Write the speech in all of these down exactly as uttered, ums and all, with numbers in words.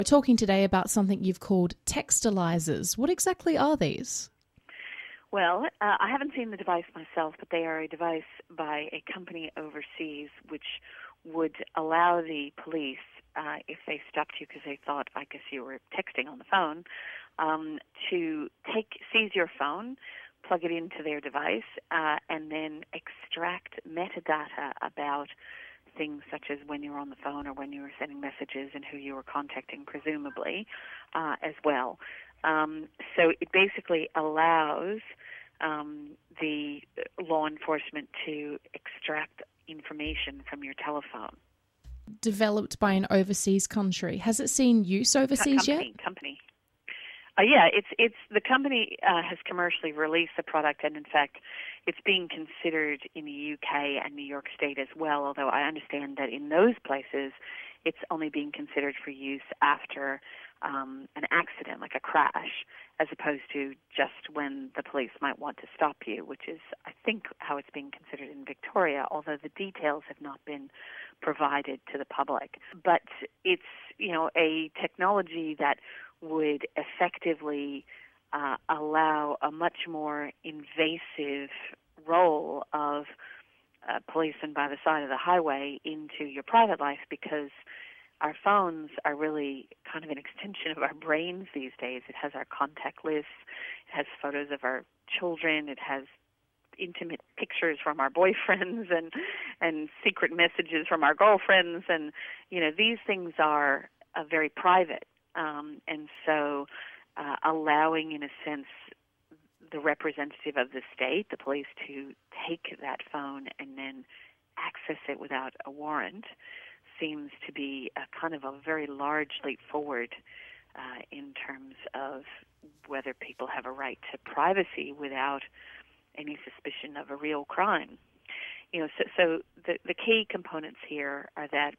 We're talking today about something you've called textilizers. What exactly are these? Well, uh, I haven't seen the device myself, but they are a device by a company overseas which would allow the police, uh, if they stopped you because they thought, I guess you were texting on the phone, um, to take seize your phone, plug it into their device, uh, and then extract metadata about things such as when you were on the phone or when you were sending messages and who you were contacting, presumably, uh, as well. Um, so it basically allows um, the law enforcement to extract information from your telephone. Developed by an overseas country. Has it seen use overseas company, yet? Company. Uh, yeah, it's it's the company uh, has commercially released the product, and in fact, it's being considered in the U K and New York State as well. Although I understand that in those places, it's only being considered for use after um, an accident, like a crash, as opposed to just when the police might want to stop you, which is, I think, how it's being considered in Victoria. Although the details have not been provided to the public, but it's you know a technology that would effectively uh, allow a much more invasive role of uh, policemen by the side of the highway into your private life, because our phones are really kind of an extension of our brains these days. It has our contact lists, it has photos of our children, it has intimate pictures from our boyfriends and and secret messages from our girlfriends, and you know these things are uh, very private. Um, and so uh, allowing, in a sense, the representative of the state, the police, to take that phone and then access it without a warrant seems to be a kind of a very large leap forward uh, in terms of whether people have a right to privacy without any suspicion of a real crime. You know, so, so the, the key components here are that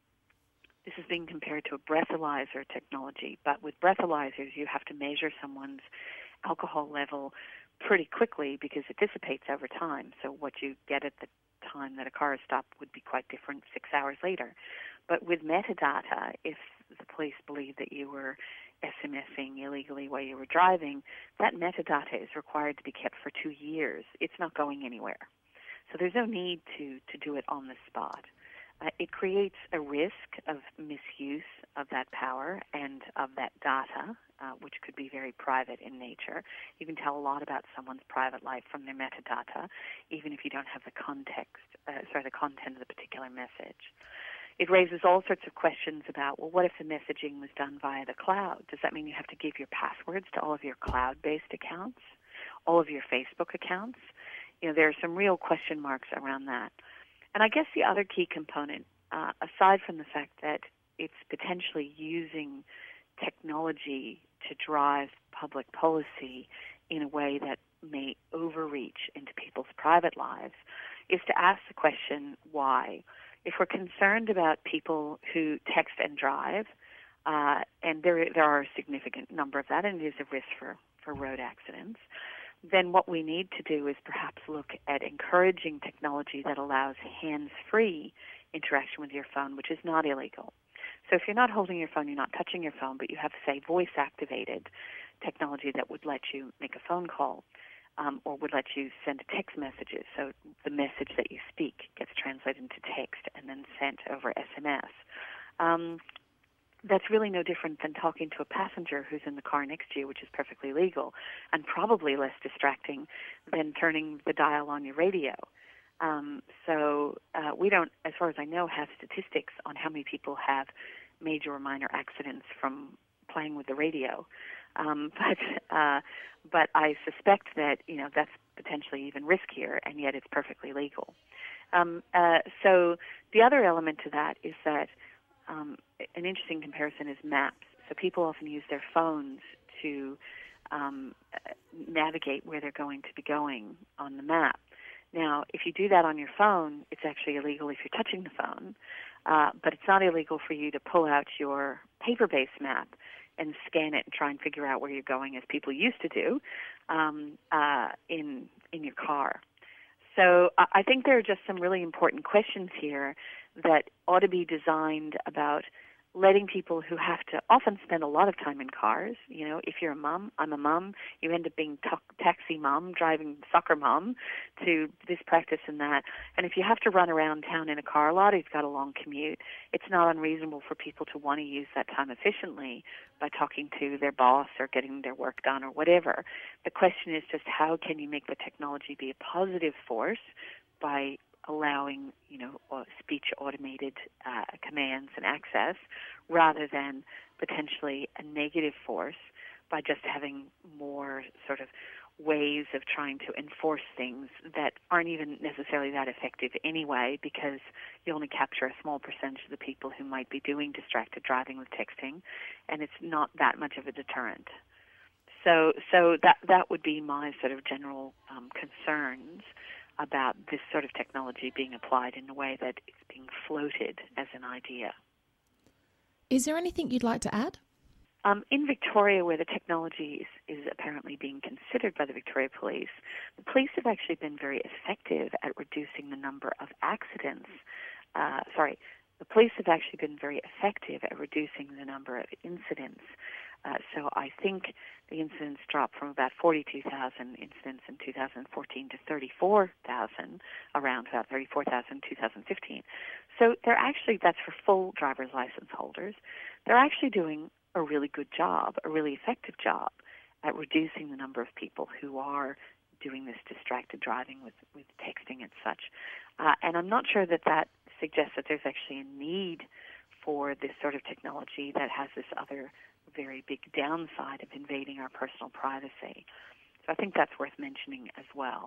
this is being compared to a breathalyzer technology, but with breathalyzers you have to measure someone's alcohol level pretty quickly because it dissipates over time. So what you get at the time that a car is stopped would be quite different six hours later. But with metadata, if the police believe that you were SMSing illegally while you were driving, that metadata is required to be kept for two years. It's not going anywhere. So there's no need to, to do it on the spot. Uh, it creates a risk of misuse of that power and of that data, uh, which could be very private in nature. You can tell a lot about someone's private life from their metadata, even if you don't have the context, uh, sorry, the content of the particular message. It raises all sorts of questions about, well, what if the messaging was done via the cloud? Does that mean you have to give your passwords to all of your cloud-based accounts, all of your Facebook accounts? You know, there are some real question marks around that. And I guess the other key component, uh, aside from the fact that it's potentially using technology to drive public policy in a way that may overreach into people's private lives, is to ask the question, why? If we're concerned about people who text and drive, uh, and there there are a significant number of that, and it is a risk for, for road accidents, then what we need to do is perhaps look at encouraging technology that allows hands-free interaction with your phone, which is not illegal. So if you're not holding your phone, you're not touching your phone, but you have, say, voice-activated technology that would let you make a phone call um, or would let you send text messages. So the message that you speak gets translated into text and then sent over S M S. Um, That's really no different than talking to a passenger who's in the car next to you, which is perfectly legal, and probably less distracting than turning the dial on your radio. Um, so uh, we don't, as far as I know, have statistics on how many people have major or minor accidents from playing with the radio. Um, but uh, but I suspect that you know that's potentially even riskier, and yet it's perfectly legal. Um, uh, so the other element to that is that Um, an interesting comparison is maps. So people often use their phones to um, navigate where they're going to be going on the map. Now, if you do that on your phone, it's actually illegal if you're touching the phone, uh, but it's not illegal for you to pull out your paper-based map and scan it and try and figure out where you're going, as people used to do um, uh, in in your car. So I think there are just some really important questions here that ought to be designed about letting people who have to often spend a lot of time in cars, you know, if you're a mom, I'm a mom, you end up being ta- taxi mom, driving soccer mom to this practice and that. And if you have to run around town in a car a lot, you've got a long commute, it's not unreasonable for people to want to use that time efficiently by talking to their boss or getting their work done or whatever. The question is just how can you make the technology be a positive force by allowing, you know, speech automated uh, commands and access rather than potentially a negative force by just having more sort of ways of trying to enforce things that aren't even necessarily that effective anyway, because you only capture a small percentage of the people who might be doing distracted driving with texting, and it's not that much of a deterrent. So, so that that would be my sort of general um, concerns about this sort of technology being applied in a way that it's being floated as an idea. Is there anything you'd like to add? Um, in Victoria, where the technology is, is apparently being considered by the Victoria Police, the police have actually been very effective at reducing the number of accidents. Uh, sorry, the police have actually been very effective at reducing the number of incidents. Uh, so I think the incidents dropped from about forty-two thousand incidents in two thousand fourteen to thirty-four thousand, around about thirty-four thousand in two thousand fifteen. So they're actually, that's for full driver's license holders, they're actually doing a really good job, a really effective job at reducing the number of people who are doing this distracted driving with, with texting and such. Uh, and I'm not sure that that suggests that there's actually a need for this sort of technology that has this other very big downside of invading our personal privacy. So I think that's worth mentioning as well.